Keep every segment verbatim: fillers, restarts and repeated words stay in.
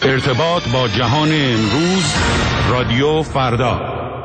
ارتباط با جهان امروز، رادیو فردا.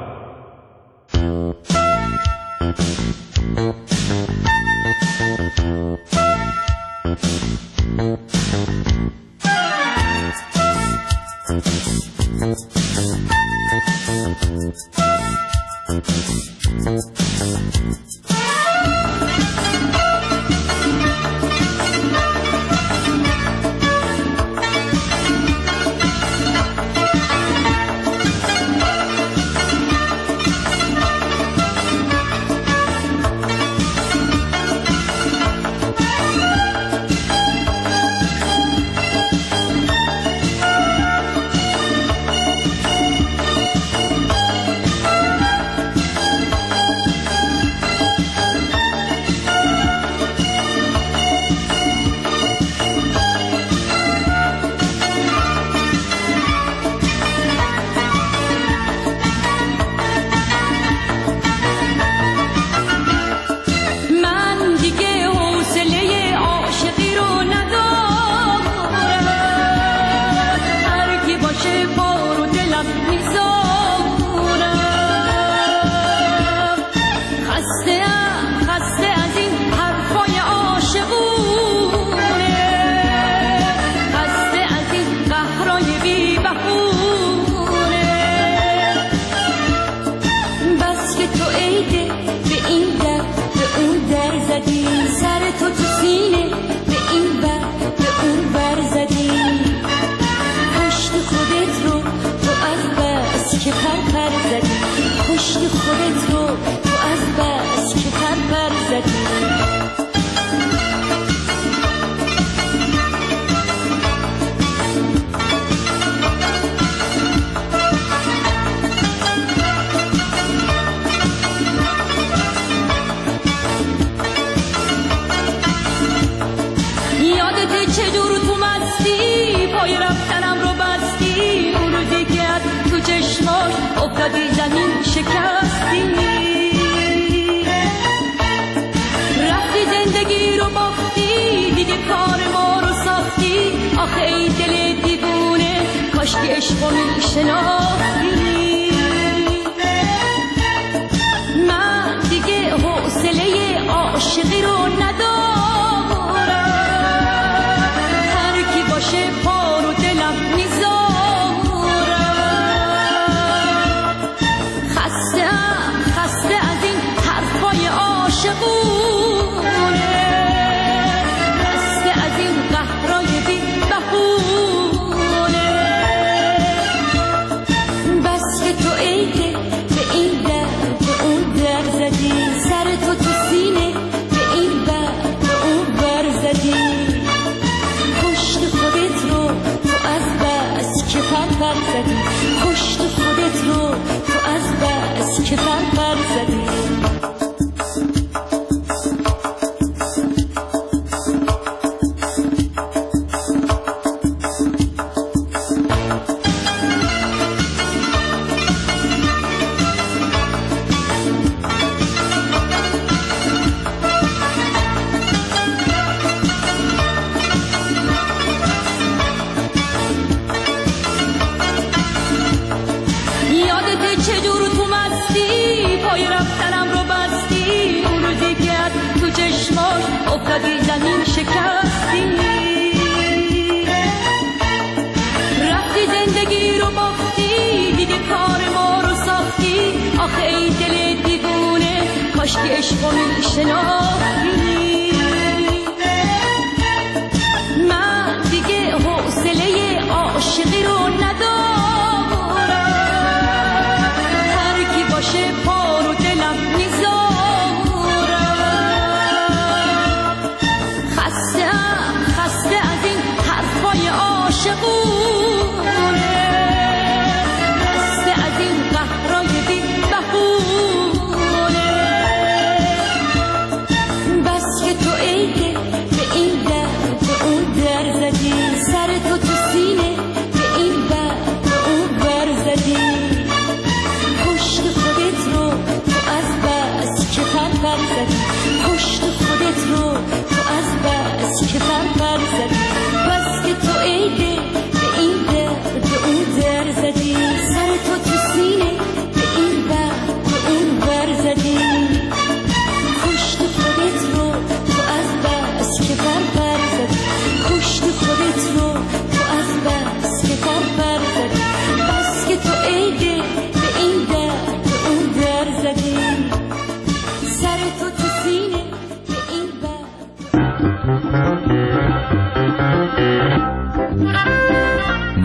پشت خودت رو تو از بس که فرفر زدی، بس که تو عیده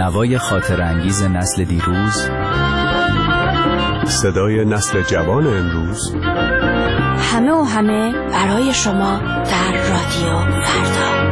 نوای خاطر انگیز نسل دیروز، صدای نسل جوان امروز، همه و همه برای شما در رادیو فردا.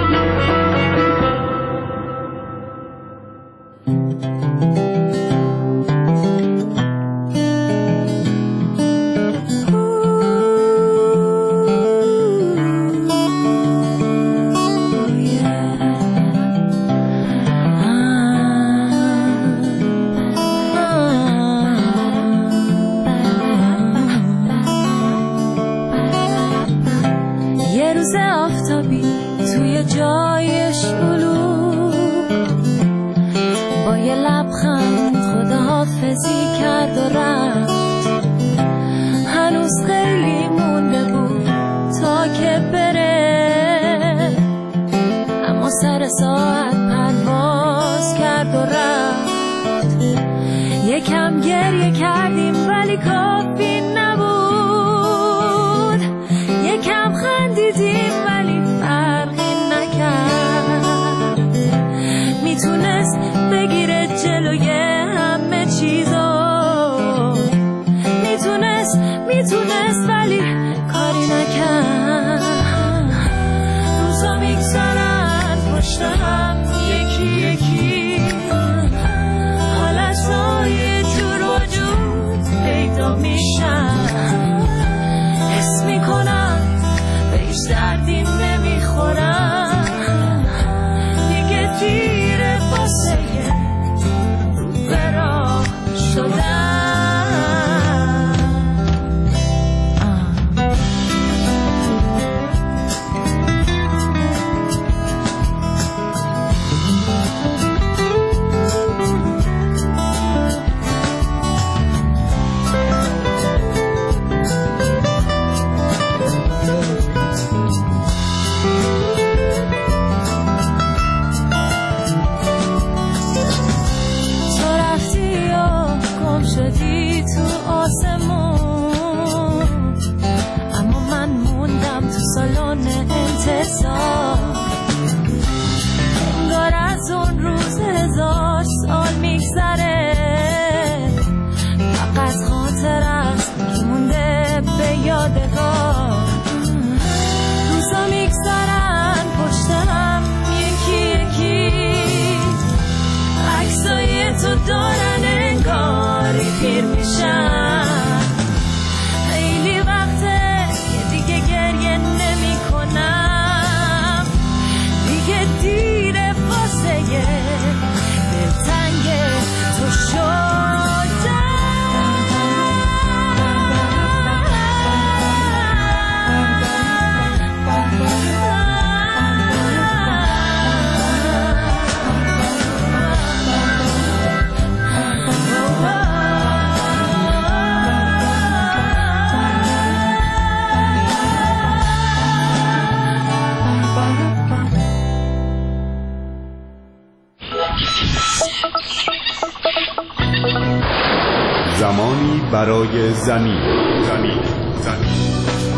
زمانی برای زمین. زمین. زمین.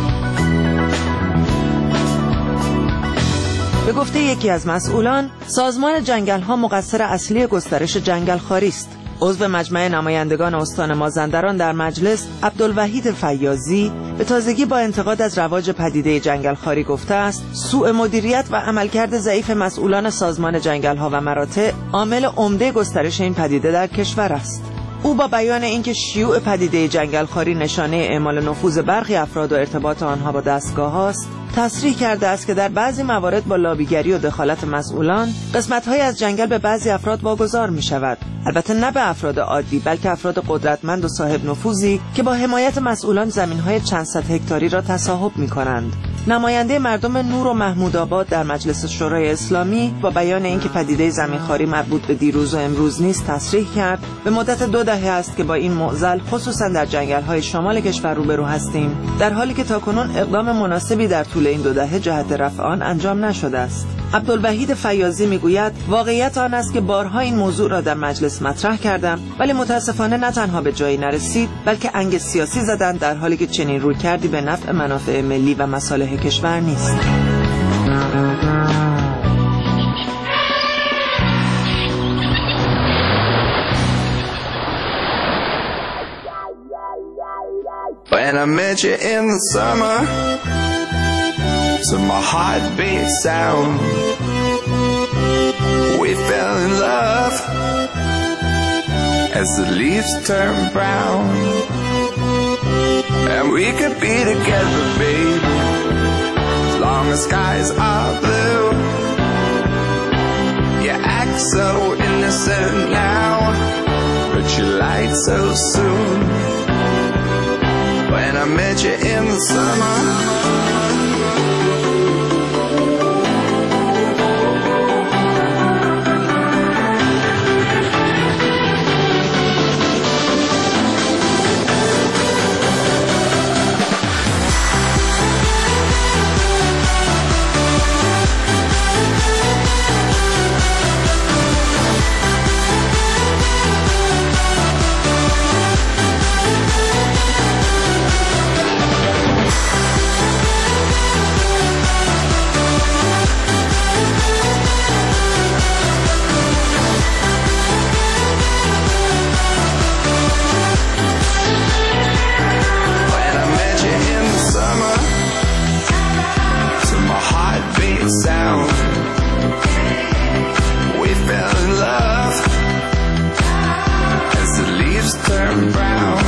به گفته یکی از مسئولان، سازمان جنگل‌ها مقصر اصلی گسترش جنگل‌خواری است. عضو مجمع نمایندگان استان مازندران در مجلس، عبدالوحید فیاضی، به تازگی با انتقاد از رواج پدیده جنگل‌خواری گفته است: سوء مدیریت و عملکرد ضعیف مسئولان سازمان جنگل‌ها و مراتع عامل عمده گسترش این پدیده در کشور است. او با بیان اینکه شیوع پدیده جنگل‌خواری نشانه اعمال نفوذ برخی افراد و ارتباط آنها با دستگاه‌ها است، تصریح کرده است که در بعضی موارد با لابیگری و دخالت مسئولان قسمت‌های از جنگل به بعضی افراد واگذار می‌شود. البته نه به افراد عادی، بلکه افراد قدرتمند و صاحب نفوذی که با حمایت مسئولان زمین‌های چند صد هکتاری را تصاحب می‌کنند. نماینده مردم نور و محمودآباد در مجلس شورای اسلامی با بیان اینکه پدیده زمینخواری مربوط به دیروز و امروز نیست تصریح کرد به مدت دو دهه است که با این معضل خصوصا در جنگل‌های شمال کشور روبرو هستیم، در حالی که تاکنون اقدام مناسبی در طول این دو دهه جهت رفع آن انجام نشده است. عبدالوحید فیاضی میگوید واقعیت آن است که بارها این موضوع را در مجلس مطرح کردم، ولی متاسفانه نه تنها به جایی نرسید بلکه انگ سیاسی زدند، در حالی که چنین رویکردی به نفع منافع ملی و مصالح کشور نیست. When I met you in the summer, to my heartbeat sound, we fell in love as the leaves turn brown. And we could be together, baby, as long as skies are blue. You act so innocent now, but you lied so soon. When I met you in the summer, sound, we fell in love as the leaves turn brown.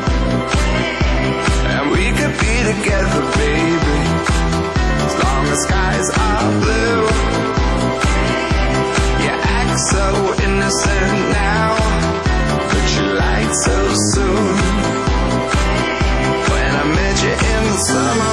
And we could be together, baby, as long as skies are blue. You act so innocent now, but you lied so soon. When I met you in the summer,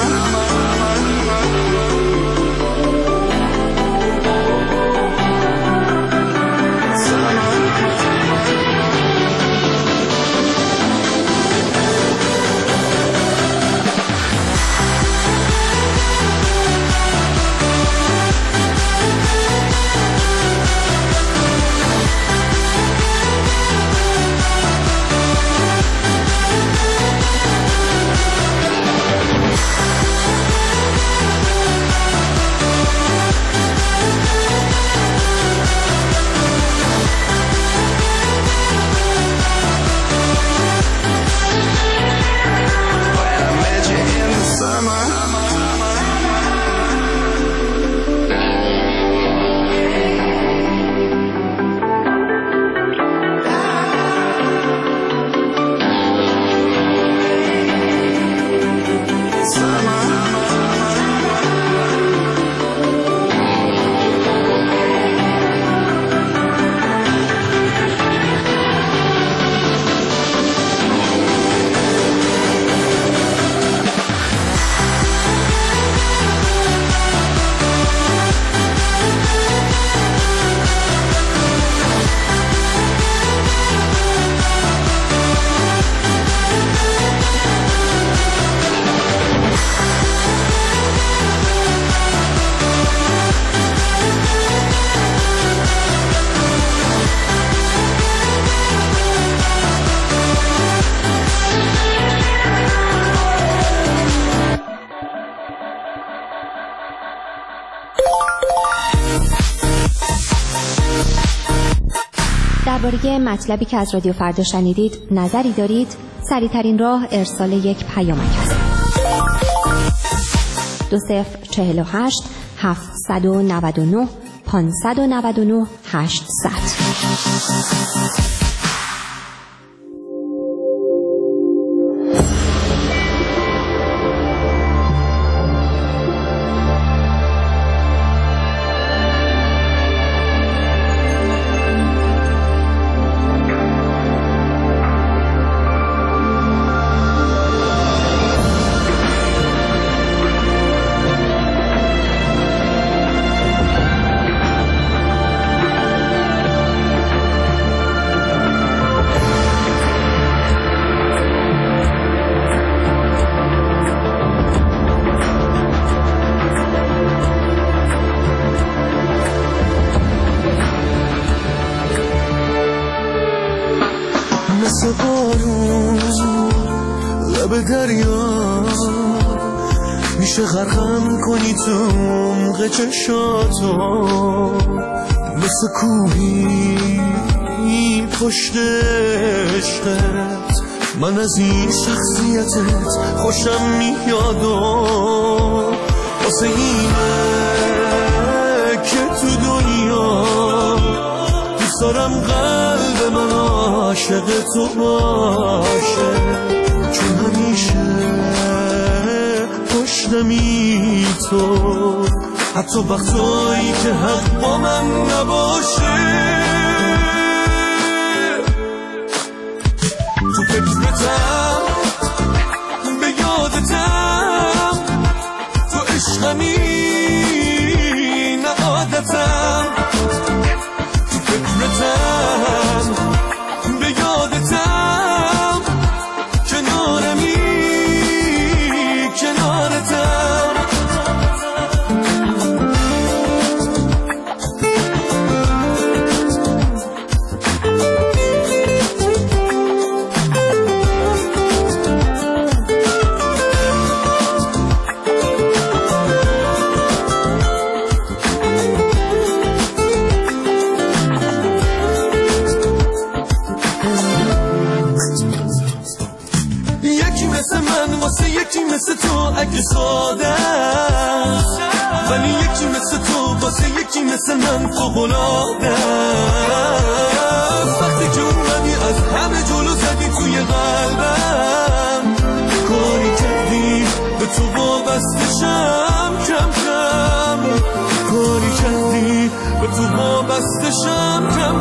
درباره مطلبی که از رادیو فردا شنیدید نظری دارید؟ سریع‌ترین راه ارسال یک پیامک است. دو صفر چهل و هشت هفتصد و نود و نه پانصد و نود و نه هشتصد. مثل بارون لب دریا میشه غرقم کنی تو عمق چشاتو، مثل کوهی پشت عشقت من از این شخصیتت خوشم میاد و واسه اینه که تو دنیا دوست دارم قلب من عاشق تو باشه، چون همیشه پشتمی تو، حتی وقتایی که حق با من نباشه. تو فکرتم به یادتم، تو عشقمی نه عادتم. تو فکرتم به یادتم، کنارمی کنارتم. یکی مثل تو اگه ساده، ولی یکی مثل تو واسه یکی مثل من فوق‌العاده. وقتی که اومدی از همه جلو زدی توی قلبم، کاری کردی به تو وابستشم کم کم، کاری کردی به تو وابستشم کم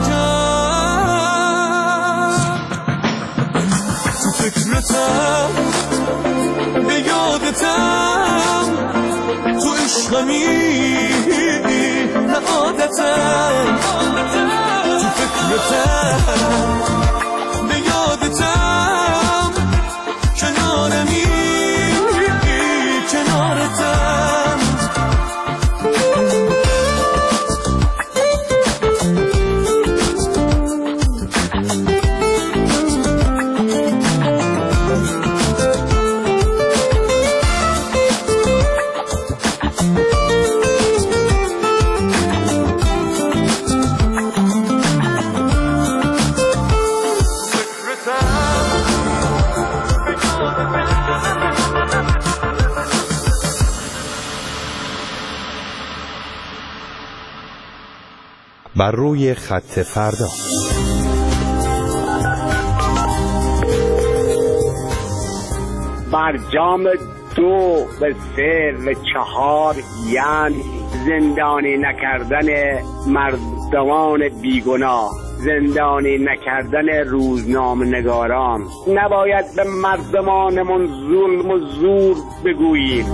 کم. تو فکرتم به یادتم، تو عشقمی نه عادتم. تو فکرتم به یادتم، کنارمی کنارتم. بر روی خط فردا. برجام دو به سه و چهار، یعنی زندانی نکردن مردمان بیگناه، زندانی نکردن روزنامه‌نگاران. نباید به مردمانمون ظلم و زور بگوییم.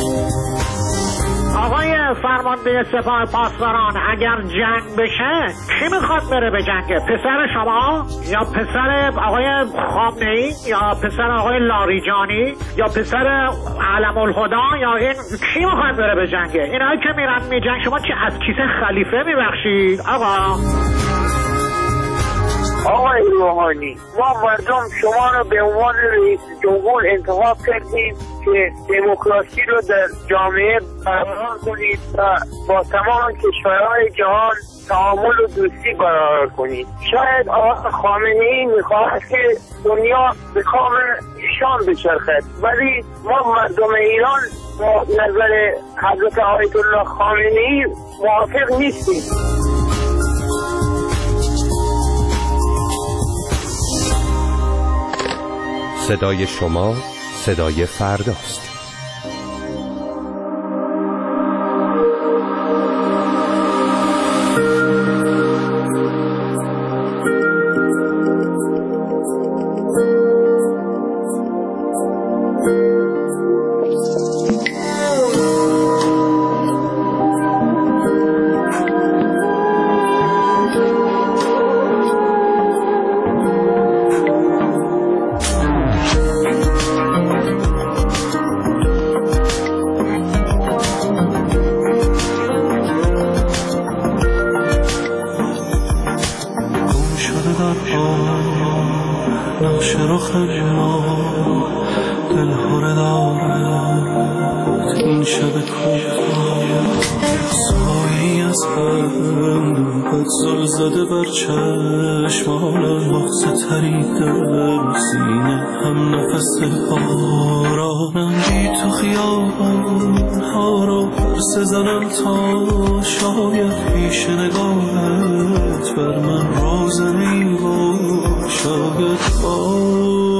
آقای فرمانده سپاه پاسداران، اگر جنگ بشه کی میخواد بره به جنگ؟ پسر شما یا پسر آقای خامنه‌ای یا پسر آقای لاریجانی یا پسر علم الهدا یا این کی میخواد بره به جنگ؟ اینایی که میرن می جنگ شما چه از کیسه خلیفه میبخشید؟ آقا آقای روحانی، ما مردم شما رو به عنوان رئیس جمهور انتخاب کردیم که دموکراسی رو در جامعه برقرار کنید و با تمام کشورهای جهان تعامل و دوستی برقرار کنید. شاید آقای خامنه‌ای میخواهد که دنیا به کام ایشان بچرخد، ولی ما مردم ایران با نظر حضرت آیت الله خامنه‌ای موافق نیستیم. صدای شما صدای فرداست. صندوق قد زل زده بر چشمان مغز تریده سینه هم نفس بارانم بی تو خیابان ها را پرس زنم تا شاید پیش نگاهت بر من روزنی و شاید باز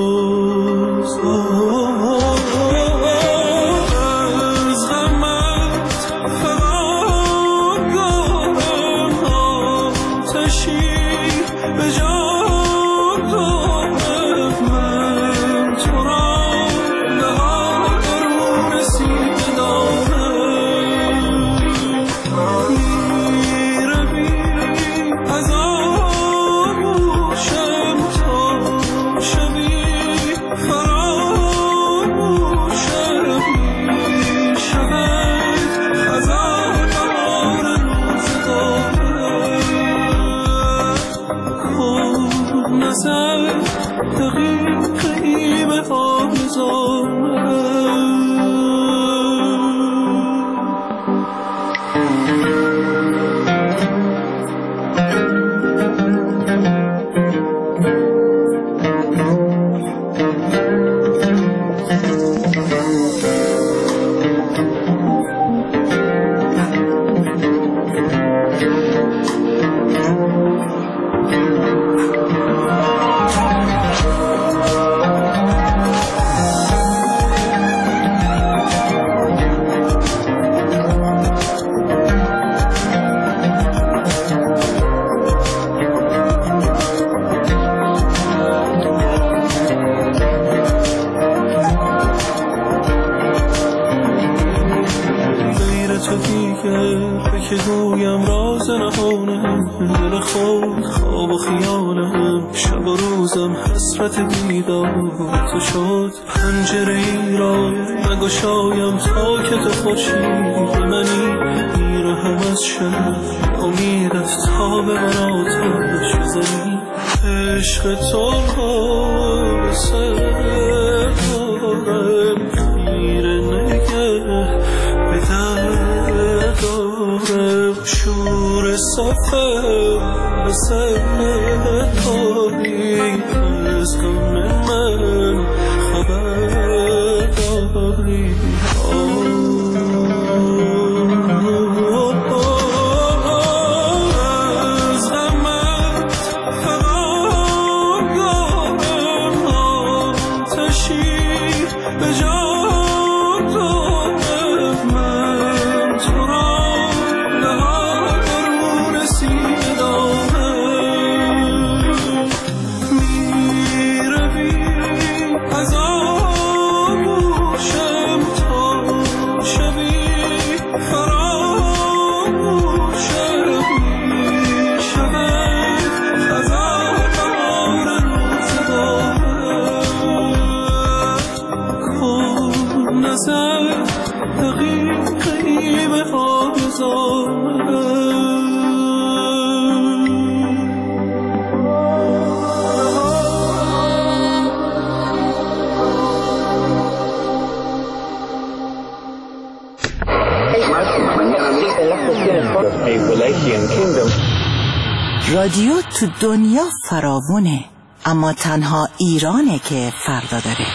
رادیو تو دنیا فراوونه، اما تنها ایرانه که فردا داره.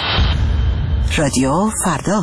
رادیو فردا.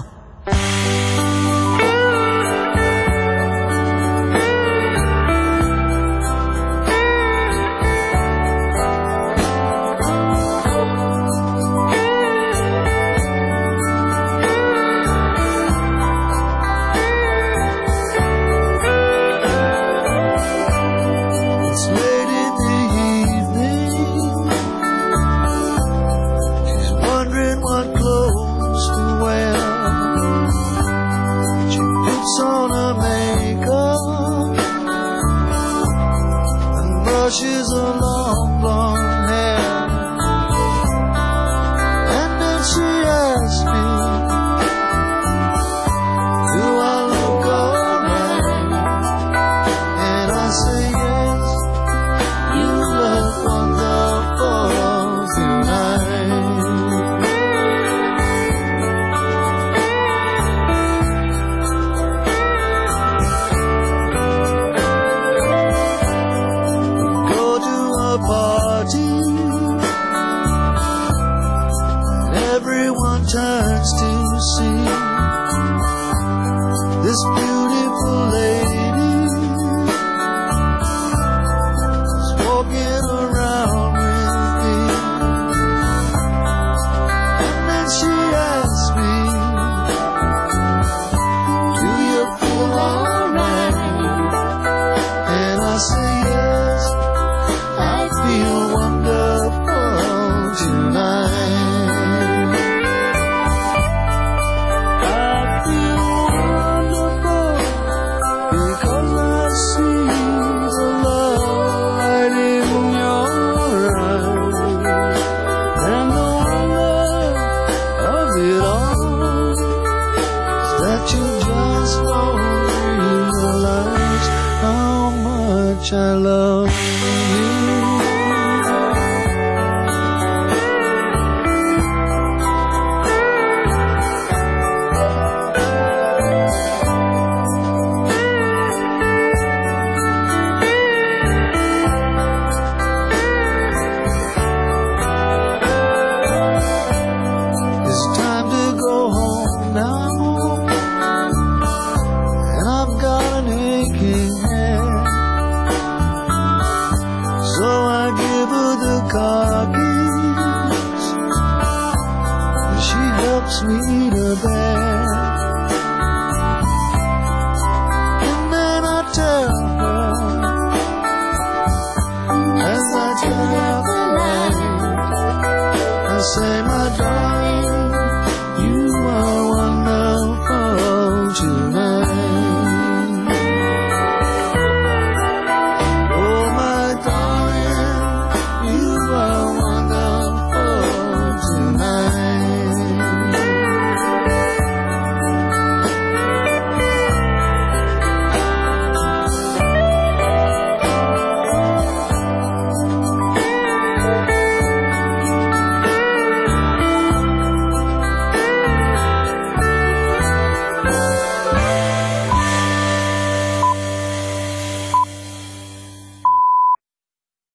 khakis, and she helps me